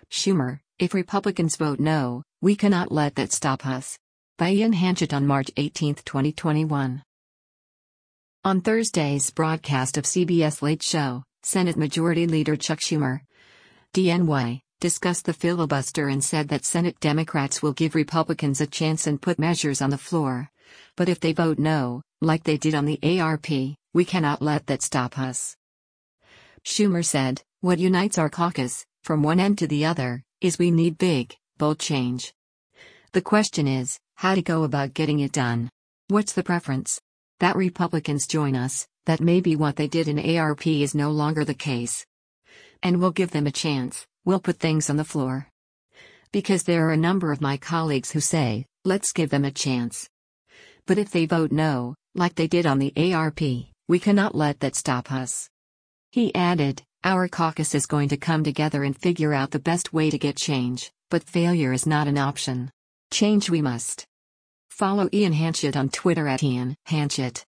Schumer, if Republicans vote no, we cannot let that stop us. By Ian Hanchett on March 18, 2021. On Thursday's broadcast of CBS Late Show, Senate Majority Leader Chuck Schumer, DNY, discussed the filibuster and said that Senate Democrats will give Republicans a chance and put measures on the floor. But if they vote no, like they did on the ARP, we cannot let that stop us. Schumer said, "What unites our caucus, from one end to the other, is we need big, bold change. The question is, how to go about getting it done. What's the preference? That Republicans join us, that maybe what they did in ARP is no longer the case. And we'll give them a chance, we'll put things on the floor. Because there are a number of my colleagues who say, let's give them a chance. But if they vote no, like they did on the ARP, we cannot let that stop us." He added, "Our caucus is going to come together and figure out the best way to get change, but failure is not an option. Change we must." Follow Ian Hanchett on Twitter @IanHanchett.